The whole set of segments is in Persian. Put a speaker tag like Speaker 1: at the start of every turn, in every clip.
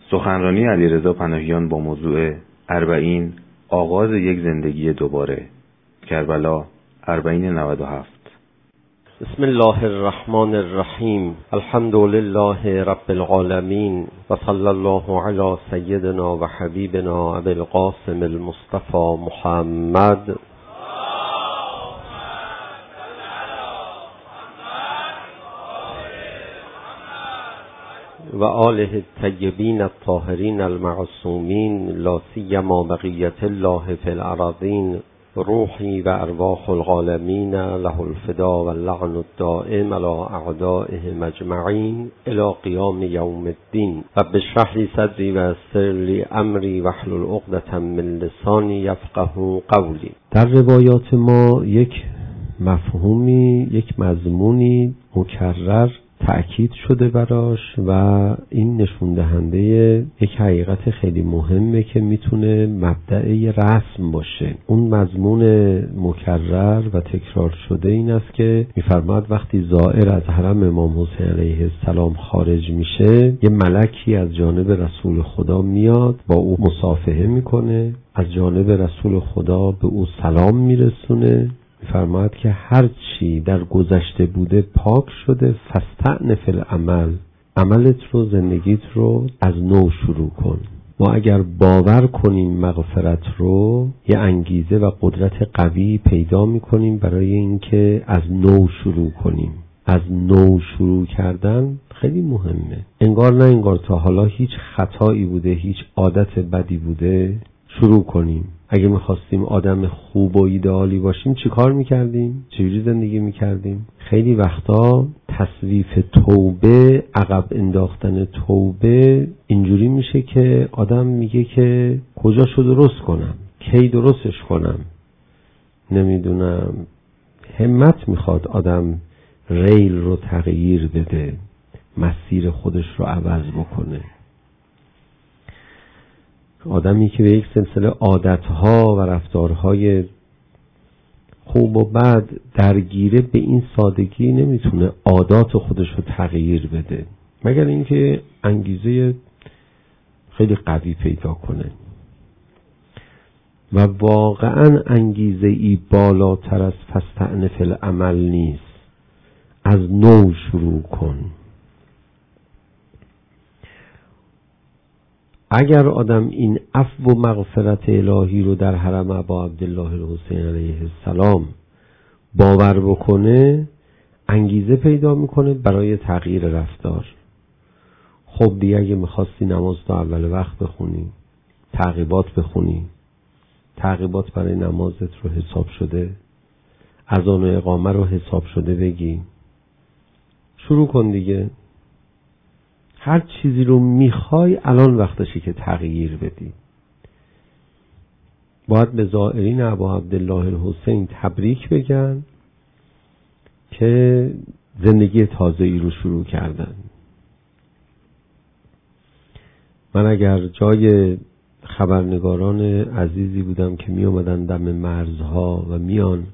Speaker 1: سخنرانی علیرضا پناهیان با موضوع اربعین، آغاز یک زندگی دوباره، کربلا 1497.
Speaker 2: بسم الله الرحمن الرحیم. الحمد لله رب العالمین و صلی الله علی سیدنا و حبیبنا ابی القاسم المصطفى محمد و آله الطیبین الطاهرین المعصومین، لا سیما بقیت الله فی الارضین، روحی و ارواح العالمین له الفدا و اللعن الدائم علی اعدائهم اجمعین الی قیام یوم الدین. رب اشرح لی صدری و یسر لی امری واحلل عقدة من لسانی یفقهوا قولی. در روایات ما یک مفهومی، یک مضمونی مکرر تأکید شده براش و این نشون دهنده یک حقیقت خیلی مهمه که میتونه مبدأ رسم باشه. اون مضمون مکرر و تکرار شده این است که میفرماد وقتی زائر از حرم امام حسین علیه السلام خارج میشه، یه ملکی از جانب رسول خدا میاد، با او مصافحه میکنه، از جانب رسول خدا به او سلام میرسونه، می‌فرماید که هر چی در گذشته بوده پاک شده، فاستأنف العمل، عملت رو، زندگیت رو از نو شروع کن. ما اگر باور کنیم مغفرت رو، یه انگیزه و قدرت قوی پیدا می‌کنیم برای اینکه از نو شروع کنیم. از نو شروع کردن خیلی مهمه. انگار نه انگار تا حالا هیچ خطایی بوده، هیچ عادت بدی بوده، شروع کنیم. اگه می‌خواستیم آدم خوب و ایدئالی باشیم چی کار می‌کردیم؟ چجوری زندگی می‌کردیم؟ خیلی وقتا تصویف توبه، عقب انداختن توبه اینجوری میشه که آدم میگه که کجاشو درست کنم؟ کی درستش کنم؟ نمیدونم. همت میخواد آدم ریل رو تغییر بده، مسیر خودش رو عوض بکنه. آدمی که به یک سلسله عادتها و رفتارهای خوب و بد درگیره به این سادگی نمیتونه عادات خودش رو تغییر بده، مگر اینکه انگیزه خیلی قوی پیدا کنه. و واقعا انگیزه ای بالاتر از فاستأنف العمل نیست. از نو شروع کن. اگر آدم این عفو و مغفرت الهی رو در حرم ابا عبدالله الحسین علیه السلام باور بکنه، انگیزه پیدا میکنه برای تغییر رفتار. خب دیگه اگه میخواستی نماز تا اول وقت بخونی، تعقیبات بخونی، تعقیبات برای نمازت رو حساب شده، اذان و اقامه رو حساب شده بگی، شروع کن دیگه. هر چیزی رو میخوای الان وقتشه که تغییر بدی. باید به زائرین ابا عبدالله الحسین تبریک بگن که زندگی تازه‌ای رو شروع کردن. من اگر جای خبرنگاران عزیزی بودم که می اومدن دم مرزها و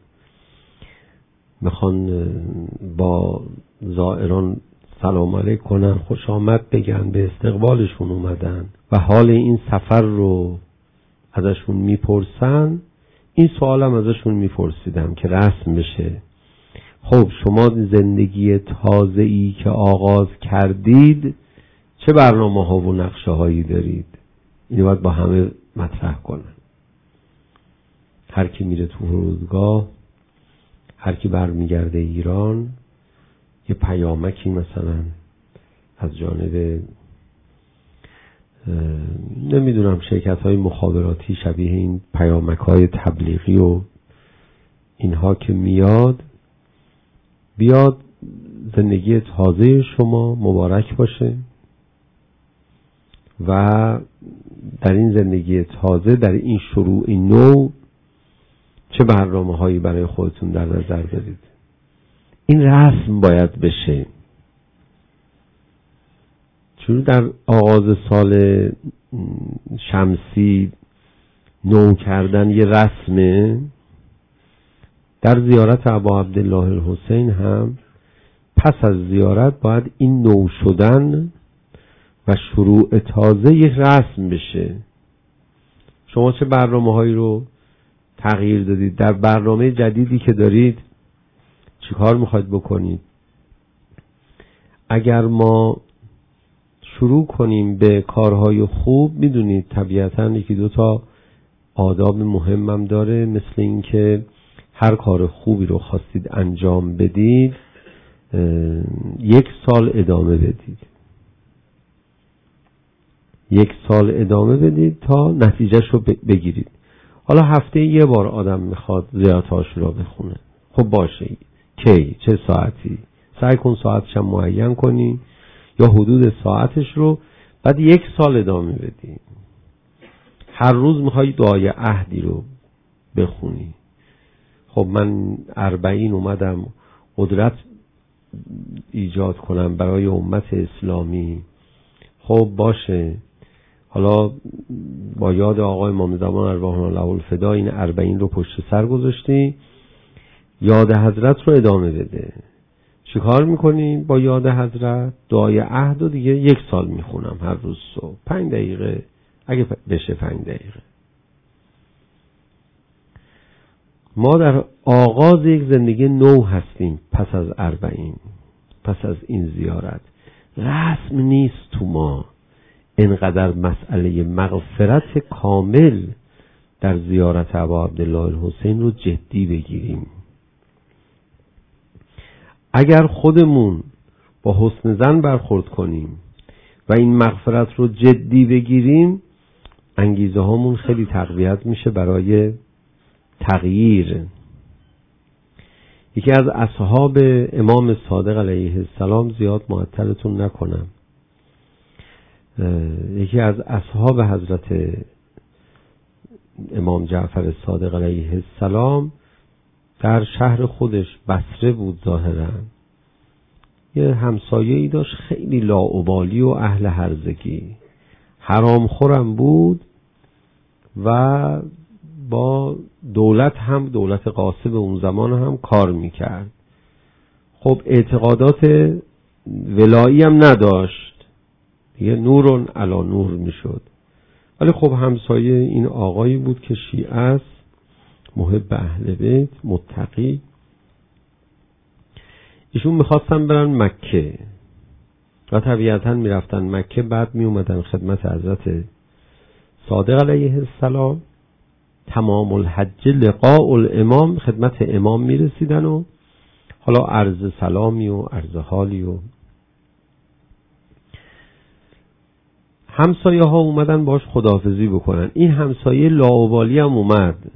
Speaker 2: میخوان با زائران سلام علیک کنن، خوش آمد بگن، به استقبالشون اومدن و حال این سفر رو ازشون میپرسن، این سوالم ازشون میپرسیدم که رسم بشه. خب شما زندگی تازه‌ای که آغاز کردید چه برنامه ها و نقشه هایی دارید؟ اینو باید با همه مطرح کنن. هر کی میره تو فرودگاه، هر کی برمیگرده ایران، یه پیامکی مثلا از جانب نمیدونم شرکت‌های مخابراتی شبیه این پیامک‌های تبلیغی و اینها که بیاد زندگی تازه شما مبارک باشه و در این زندگی تازه، در این شروع نو، چه برنامه‌هایی برای خودتون در نظر دارید؟ این رسم باید بشه. چون در آغاز سال شمسی نو کردن یه رسمه، در زیارت ابا عبدالله الحسین هم پس از زیارت باید این نو شدن و شروع تازه یک رسم بشه. شما چه برنامه‌هایی رو تغییر دادید؟ در برنامه جدیدی که دارید چی کار میخواید بکنید؟ اگر ما شروع کنیم به کارهای خوب، میدونید طبیعتاً یکی دو تا آداب مهمم داره، مثل این که هر کار خوبی رو خواستید انجام بدید 1 سال ادامه بدید. 1 سال ادامه بدید تا نتیجهش رو بگیرید. حالا هفته یه بار آدم میخواد زیارت عاشورا بخونه، خب باشه، کی؟ چه ساعتی؟ سعی کن ساعتش هم معین کنی یا حدود ساعتش رو، بعد 1 سال ادامه بدی. هر روز میخوای دعای عهدی رو بخونی. خب من 40 اومدم قدرت ایجاد کنم برای امت اسلامی، خب باشه، حالا با یاد آقای امام زمان ارواحنا له الفدا این 40 رو پشت سر گذاشتی، یاد حضرت رو ادامه بده. چی کار میکنی با یاد حضرت؟ دعای عهد رو دیگه 1 سال میخونم هر روز صبح 5 دقیقه، اگه بشه 5 دقیقه. ما در آغاز یک زندگی نو هستیم پس از 40، پس از این زیارت. رسم نیست تو ما اینقدر مسئله مغفرت کامل در زیارت ابا عبدالله الحسین رو جدی بگیریم. اگر خودمون با حسن ظن برخورد کنیم و این مغفرت رو جدی بگیریم، انگیزه هامون خیلی تقویت میشه برای تغییر. یکی از اصحاب امام صادق علیه السلام، زیاد معطلتون نکنم، یکی از اصحاب حضرت امام جعفر صادق علیه السلام در شهر خودش بصره بود، ظاهرا یه همسایه‌ای داشت خیلی لاابالی و اهل هرزگی، حرامخورم بود و با دولت هم، دولت غاصب اون زمان هم کار میکرد. خب اعتقادات ولایی هم نداشت، یه نورون علی نور میشد، ولی خب همسایه این آقایی بود که شیعه است، محب اهل بیت، متقی. ایشون میخواستن برن مکه و طبیعتا میرفتن مکه، بعد میومدن خدمت حضرت صادق علیه السلام. تمام الحج لقاء الامام، خدمت امام میرسیدن و حالا عرض سلامی و عرض حالی و همسایه ها اومدن باش خداحافظی بکنن. این همسایه لاابالی هم اومد.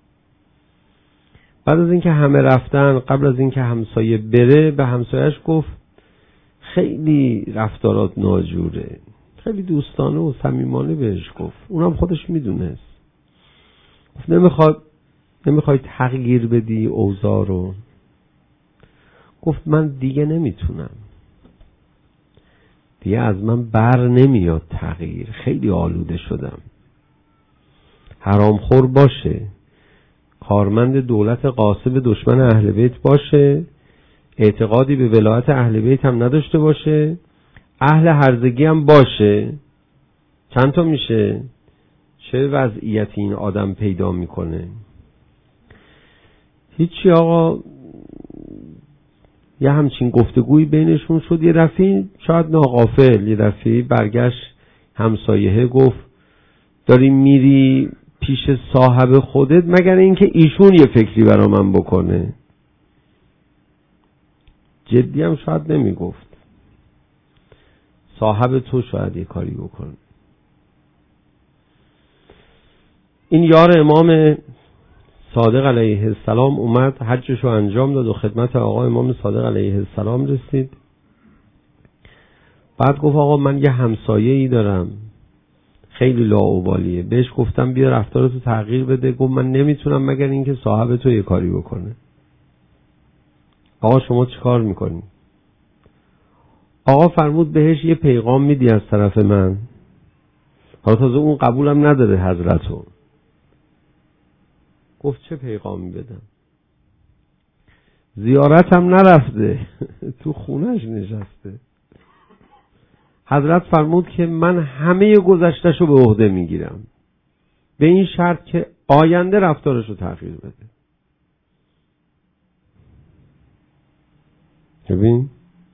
Speaker 2: بعد از اینکه همه رفتن، قبل از اینکه همسایه بره، به همسایه‌اش گفت خیلی رفتارات ناجوره، خیلی دوستانه و صمیمانه بهش گفت، اونم خودش میدونست. گفت نمیخوای تغییر بدی اوضاع رو؟ گفت من دیگه نمیتونم، دیگه از من بر نمیاد تغییر، خیلی آلوده شدم. حرامخور باشه، کارمند دولت غاصب دشمن اهل بیت باشه، اعتقادی به ولایت اهل بیت هم نداشته باشه، اهل هرزگی هم باشه، چند تا میشه؟ چه وضعیتی این آدم پیدا میکنه؟ هیچی آقا. یه همچین گفتگوی بینشون شد. یه دفعه شاید ناغافل، یه دفعه برگشت همسایه گفت داری میری پیش صاحب خودت مگر اینکه ایشون یه فکری برا من بکنه؟ جدی هم شاید نمیگفت، صاحب تو شاید یه کاری بکنه. این یار امام صادق علیه السلام اومد، حجش رو انجام داد و خدمت آقا امام صادق علیه السلام رسید. بعد گفت آقا من یه همسایه‌ای دارم خیلی لاابالیه، بهش گفتم بیا رفتارتو تغییر بده، گفت من نمیتونم مگر اینکه صاحب تو یه کاری بکنه. آقا شما چی کار میکنی؟ آقا فرمود بهش یه پیغام میدی از طرف من؟ حالا تازه اون قبولم نداره حضرتو. گفت چه پیغامی بدم؟ زیارت هم نرفته تو خونش نشسته. حضرت فرمود که من همه گذشته‌شو به عهده میگیرم، به این شرط که آینده رفتارشو تغییر بده. ببین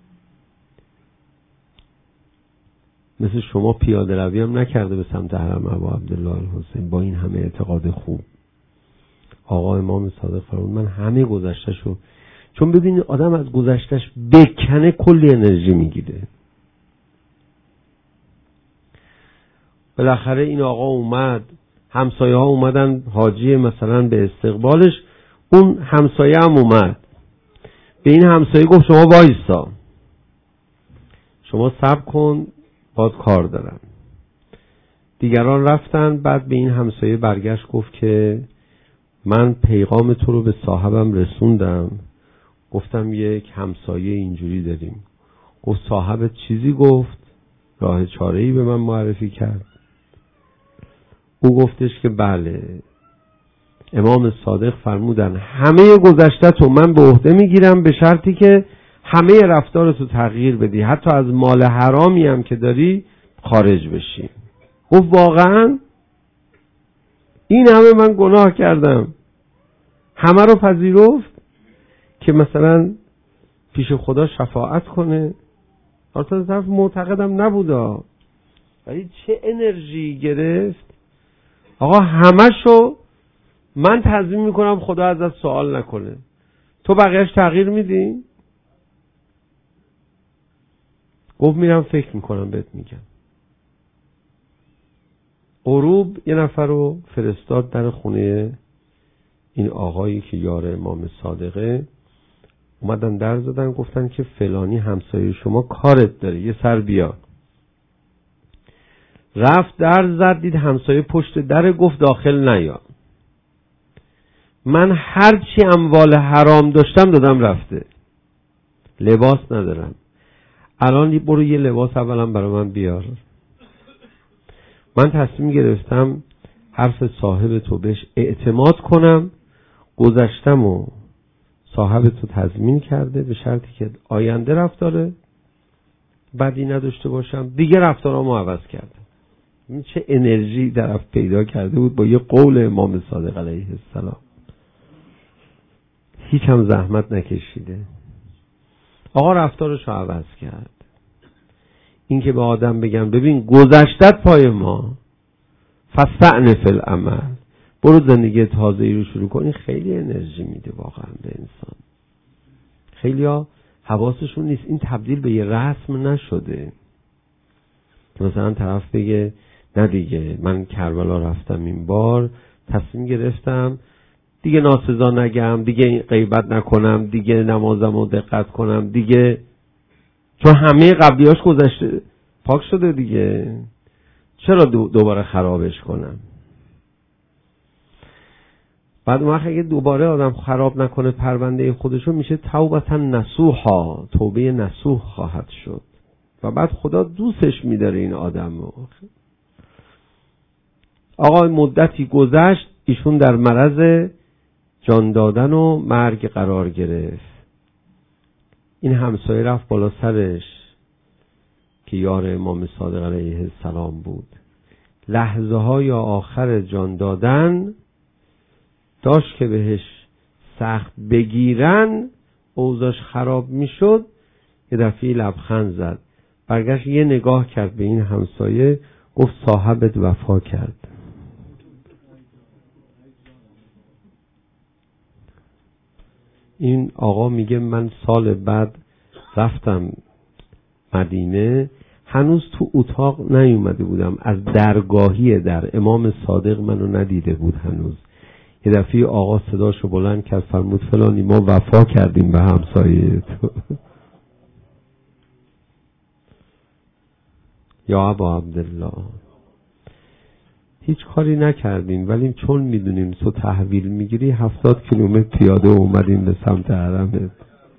Speaker 2: مثل شما پیاده روی هم نکرده به سمت حرم ابا عبدالله الحسین با این همه اعتقاد خوب. آقا امام صادق فرمود من همه گذشته‌شو، چون ببین آدم از گذشته‌اش بکنه کلی انرژی میگیره. بالاخره این آقا اومد، همسایه ها اومدن حاجی مثلا به استقبالش، اون همسایه هم اومد به این همسایه گفت شما وایسا، شما صبر کن باید کار دارم. دیگران رفتن، بعد به این همسایه برگشت گفت که من پیغام تو رو به صاحبم رسوندم، گفتم یک همسایه اینجوری داریم. گفت صاحبت چیزی گفت؟ راه چاره‌ای به من معرفی کرد. او گفتش که بله، امام صادق فرمودن همه گذشته تو من به عهده میگیرم به شرطی که همه رفتارتو تغییر بدی، حتی از مال حرامی هم که داری خارج بشی. گفت واقعا این همه من گناه کردم، همه رو پذیرفت که مثلا پیش خدا شفاعت کنه. البته طرف معتقدم نبودا، ولی چه انرژی گرفت. آقا همشو من تضمین میکنم خدا ازت سوال نکنه، تو بقیهش تغییر میدی؟ گفت میرم فکر میکنم بهت میگم. غروب یه نفر رو فرستاد در خونه این آقایی که یار امام صادقه. اومدن در زدن، گفتن که فلانی همسایه شما کارت داره، یه سر بیا. رفت در زد، دید همسایه پشت در، گفت داخل نیا. من هرچی اموال حرام داشتم دادم رفته، لباس ندارم، الان برو یه لباس اولم برای من بیار. من تصمیم گرفتم حرف صاحب تو بهش اعتماد کنم، گذشتم و صاحب تو تضمین کرده به شرطی که آینده رفتاره بدی نداشته باشم. دیگه رفتارامو عوض کردم. این چه انرژی طرف پیدا کرده بود با یه قول امام صادق علیه السلام. هیچ هم زحمت نکشیده، آقا رفتارش رو عوض کرد. این که به آدم بگم ببین گذشتت پای ما، فاستأنف العمل، برو زندگی تازه‌ای رو شروع کن، این خیلی انرژی میده واقعا به انسان. خیلی ها حواسشون نیست این تبدیل به یه رسم نشده. مثلا طرف بگه نه دیگه من کربلا رفتم این بار، تصمیم گرفتم دیگه ناسزا نگم، دیگه غیبت نکنم، دیگه نمازم رو دقت کنم دیگه، چون همه قبلیاش گذشته پاک شده دیگه، چرا دوباره خرابش کنم؟ بعد وقت اگه دوباره آدم خراب نکنه پرونده خودشو، میشه توبتا نصوحا، توبه نصوح خواهد شد و بعد خدا دوستش میداره این آدمو. آقا مدتی گذشت، ایشون در معرض جان دادن و مرگ قرار گرفت. این همسایه رفت بالا سرش که یار امام صادق علیه السلام بود. لحظه های آخر جان دادن داشت که بهش سخت بگیرن، اوضاعش خراب میشد. یه دفعه لبخند زد، برگشت یه نگاه کرد به این همسایه، گفت صاحبت وفا کرد. این آقا میگه من سال بعد رفتم مدینه، هنوز تو اتاق نیومده بودم، از درگاهی در امام صادق منو ندیده بود هنوز. یه دفعه آقا صداشو بلند کرد، فرمود فلانی ما وفا کردیم به همسایه تو. یا ابا عبدالله هیچ کاری نکردیم، ولی چون میدونیم تو تحویل میگیری 70 کیلومتر پیاده اومدیم به سمت حرمت.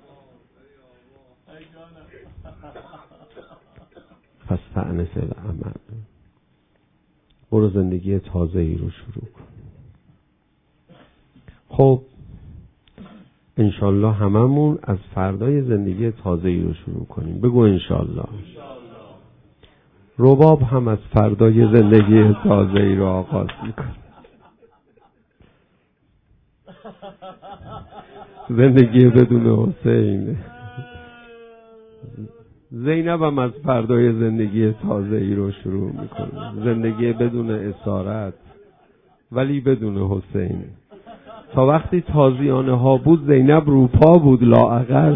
Speaker 2: فاستأنف العمل، برو زندگی تازه‌ای رو شروع کن. خب انشالله هممون از فردای زندگی تازه‌ای رو شروع کنیم. بگو انشالله. رباب هم از فردای زندگی تازه‌ای رو آغاز میکنه. زندگی بدون حسین. زینب هم از فردای زندگی تازه‌ای رو شروع میکنه. زندگی بدون اسارت ولی بدون حسین. تا وقتی تازیانه ها بود زینب روپا بود، لااقل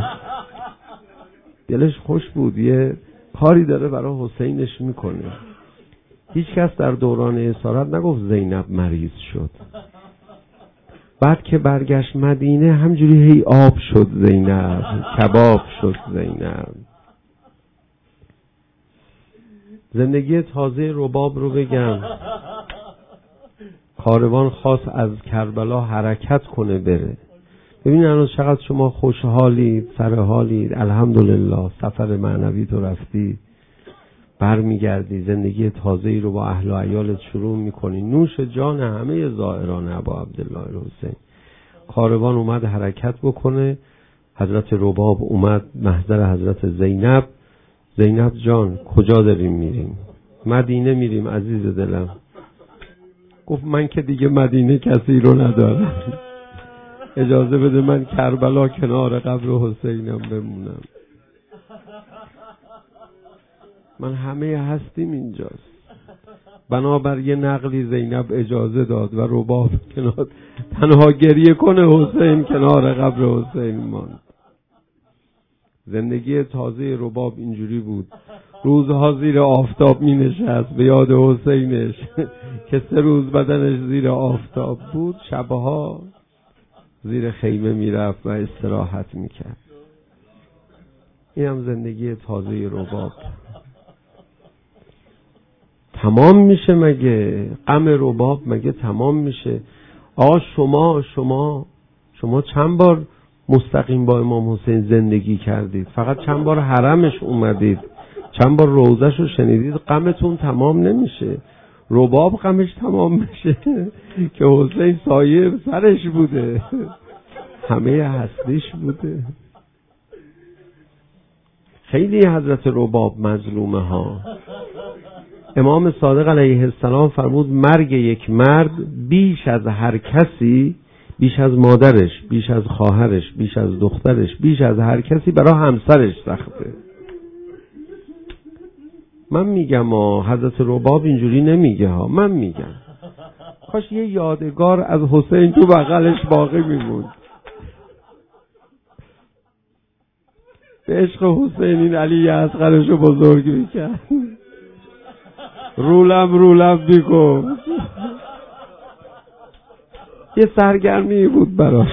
Speaker 2: دلش خوش بود، یه کاری داره برای حسینش میکنه. هیچ کس در دوران اسارت نگفت زینب مریض شد. بعد که برگشت مدینه همجوری هی آب شد زینب، کباب شد زینب. زندگی تازه رباب رو بگم. کاروان خواست از کربلا حرکت کنه بره. ببین الان چقدر شما خوشحالید، سرحالید، الحمدلله سفر معنوی تو رفتی، برمیگردی زندگی تازه‌ای رو با اهل و عیالت شروع میکنی. نوش جان همه زائران ابا عبدالله الحسین. کاروان اومد حرکت بکنه، حضرت رباب اومد محضر حضرت زینب. زینب جان کجا داریم میریم؟ مدینه میریم عزیز دلم. گفت من که دیگه مدینه کسی رو ندارم، اجازه بده من کربلا کنار قبر حسینم بمونم. من همه هستیم اینجاست. بنابر یه نقلی زینب اجازه داد و رباب کنار تنها گریه کنه، حسین کنار قبر حسین ماند. زندگی تازه رباب اینجوری بود. روزها زیر آفتاب می نشست به یاد حسینش که 3 روز بدنش زیر آفتاب بود، شبها زیر خیمه می رفت و استراحت می کرد. این هم زندگی تازه رباب. تمام میشه مگه؟ غم رباب مگه تمام میشه؟ آقا شما چند بار مستقیم با امام حسین زندگی کردید؟ فقط چند بار حرمش اومدید؟ چند بار روضه‌ش رو شنیدید؟ غمتون تمام نمیشه. رباب غمش تمام میشه که حسین سایه سرش بوده، همه هستیش بوده. خیلی حضرت رباب مظلومه ها. امام صادق علیه السلام فرمود مرگ یک مرد بیش از هر کسی، بیش از مادرش، بیش از خواهرش، بیش از دخترش، بیش از هر کسی برای همسرش سخته. من میگم حضرت رباب اینجوری نمیگه ها، من میگم کاش یه یادگار از حسین تو بغلش باقی میموند. به عشق حسین این علی اصغرش رو بزرگ میکرد. رولم بیگم یه سرگرمی بود براش.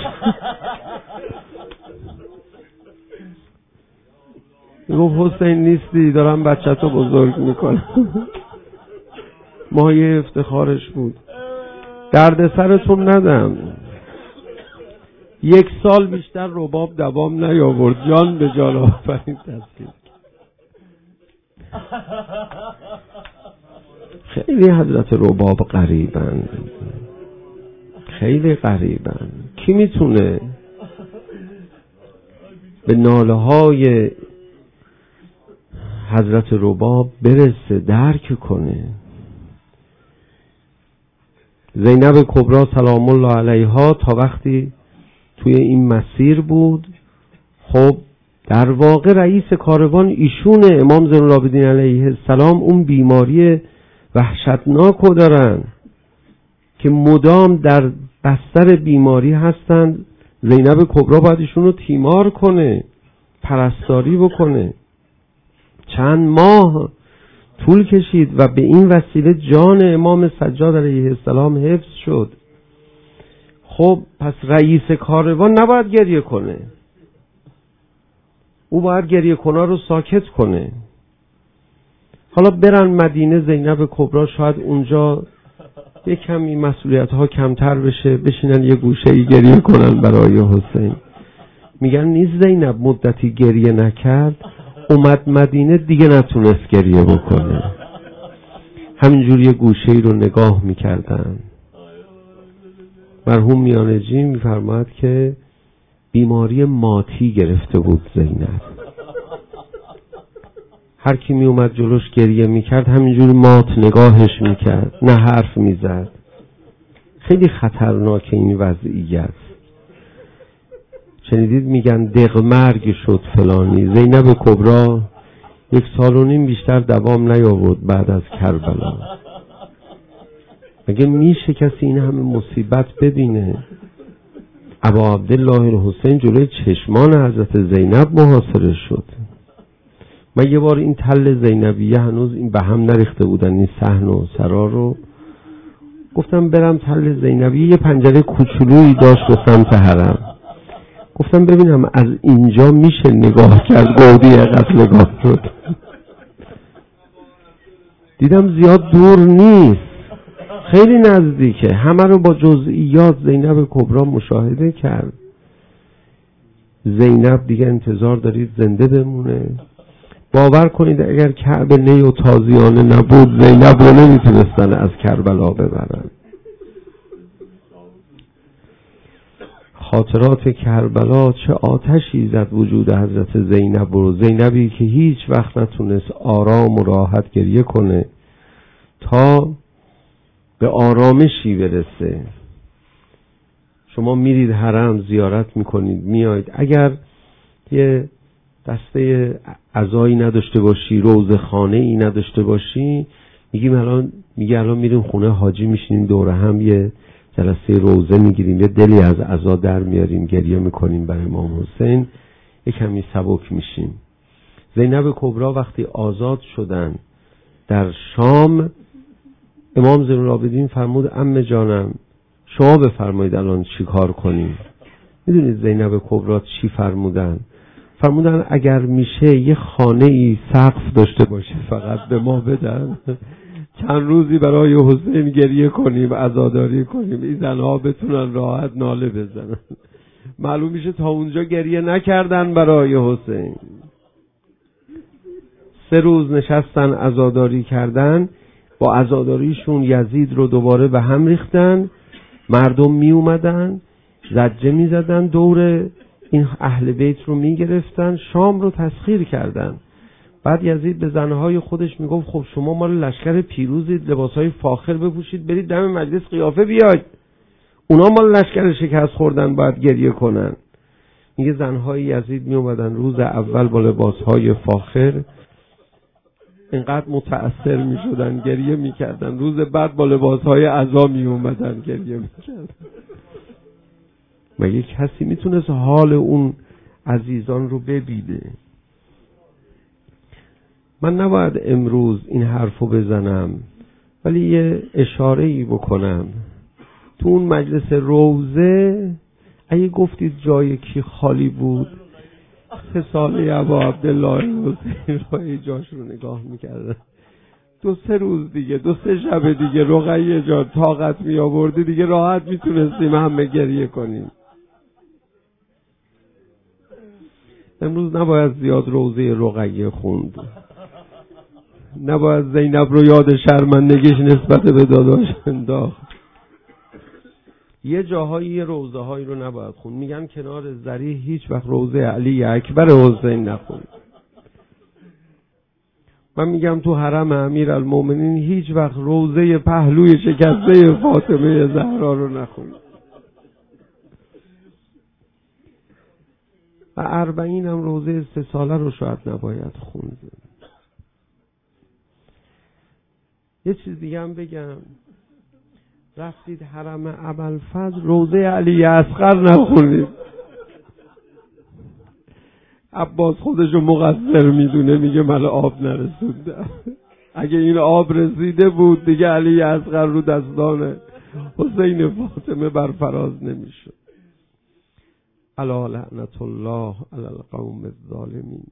Speaker 2: گفت حسین نیستی دارم بچه‌تو بزرگ میکنم. مایه افتخارش بود. درد سرتون ندم. 1 سال بیشتر رباب دوام نیاورد، جان به جان آفرین تسلیم. خیلی حضرت رباب غریبن، خیلی غریبن. کی میتونه به ناله های حضرت رباب برسه، درک کنه؟ زینب کبرا سلام الله علیها تا وقتی توی این مسیر بود، خب در واقع رئیس کاروان ایشونه. امام زین العابدین علیه السلام اون بیماری وحشتناکو دارن که مدام در بستر بیماری هستند. زینب کبرا باید ایشون رو تیمار کنه، پرستاری بکنه. چند ماه طول کشید و به این وسیله جان امام سجاد علیه السلام حفظ شد. خب پس رئیس کاروان نباید گریه کنه، او باید گریه کنه رو ساکت کنه. حالا برن مدینه، زینب کبرا شاید اونجا یک کمی مسئولیت ها کمتر بشه، بشینن یه گوشه ای گریه کنن برای حسین. میگن نیست زینب مدتی گریه نکرد، اومد مدینه دیگه نتونست گریه بکنه. همینجور یه گوشه ای رو نگاه میکردن. مرحوم میانجی میفرماد که بیماری ماتی گرفته بود زینب. هر کی می اومد جلوش گریه میکرد همینجوری مات نگاهش میکرد، نه حرف میزد. خیلی خطرناک این وضعیت. شنیدید میگن دق مرگ شد فلانی. زینب کبرا 1.5 سال بیشتر دوام نیاورد بعد از کربلا. مگه میشه کسی این همه مصیبت ببینه؟ ابا عبدالله الحسین جلوی چشمان حضرت زینب محاصره شد. من یه بار این تل زینبیه هنوز این به هم نریخته بودن، این صحن و سرا رو، گفتم برم تل زینبیه. یه پنجره کوچولویی داشت به سمت حرم. گفتم ببینم از اینجا میشه نگاه کرد. گودی قد نگاه شد، دیدم زیاد دور نیست، خیلی نزدیکه. همه رو با جزئیات زینب کبرا مشاهده کرد. زینب دیگه انتظار دارید زنده بمونه؟ باور کنید اگر کعبه نی و تازیانه نبود زینب رو نمیتونستن از کربلا ببرن. خاطرات کربلا چه آتشی زد وجود حضرت زینب رو. زینبی که هیچ وقت نتونست آرام و راحت گریه کنه تا به آرامشی برسه. شما میرید حرم زیارت میکنید، میایید، اگر یه دسته عزایی نداشته باشی، روضه خانه ای نداشته باشی، میگه الان میریم خونه حاجی میشینیم دور هم یه جلسه روضه میگیریم، یه دلی از عزا در میاریم، گریه میکنیم برای امام حسین، یه کمی سبک میشیم. زینب کبرا وقتی آزاد شدن در شام، امام زین العابدین فرمود عمه جانم شما بفرمایید الان چی کار کنیم. میدونید زینب کبرا چی فرمودن؟ فرمودن اگر میشه یه خانه ای سقف داشته باشه فقط به ما بدن، چند روزی برای حسین گریه کنیم، عزاداری کنیم، این زنها بتونن راحت ناله بزنن. معلوم میشه تا اونجا گریه نکردن برای حسین. 3 روز نشستن عزاداری کردن. با عزاداریشون یزید رو دوباره به هم ریختن. مردم می اومدن زجه می زدن، دور این اهل بیت رو می گرفتن، شام رو تسخیر کردن. بعد یزید به زنهای خودش می گفت خب شما مال لشکر پیروزید، لباسهای فاخر بپوشید، برید دم مجلس قیافه بیاید. اونا مال لشکر شکست خوردن باید گریه کنن. میگه زنهای یزید می اومدن روز اول با لباسهای فاخر، اینقدر متأثر می شدن گریه می کردن، روز بعد با لباسهای عزا می اومدن گریه می کردن. مگه کسی می تونست حال اون عزیزان رو ببینه؟ من نباید امروز این حرفو بزنم، ولی یه اشاره‌ای بکنم. تو اون مجلس روضه اگه گفتید جای کی خالی بود، 3 ساله ابا عبدالله الحسین رو جاش رو نگاه میکردن. 2-3 روز دیگه، 2-3 شب دیگه رقیه جان طاقت می آوردی دیگه راحت میتونستیم همه گریه کنیم. امروز نباید زیاد روضه رقیه خوند، نباید زینب رو یاد شرمندگیش نسبت به داداش انداخت. یه جاهایی یه روضه هایی رو نباید خوند. میگن کنار زری هیچ وقت روضه علی اکبر حسین نخوند. من میگم تو حرم امیرالمومنین هیچ وقت روضه پهلوی شکسته فاطمه زهرا رو نخوند. و 40 هم روضه 3 ساله رو شاید نباید خوند. یه چیز دیگه هم بگم، رفتید حرم ابوالفضل روضه علی اصغر نخونید. عباس خودشو مقصر میدونه، میگه من آب نرسوندم. اگه این آب رسیده بود دیگه علی اصغر رو دستان حسین فاطمه برفراز نمیشد. الا لعنت الله علی القوم الظالمین.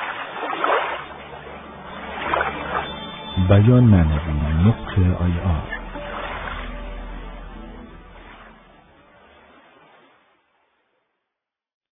Speaker 3: بیان معنوی نطق آیات.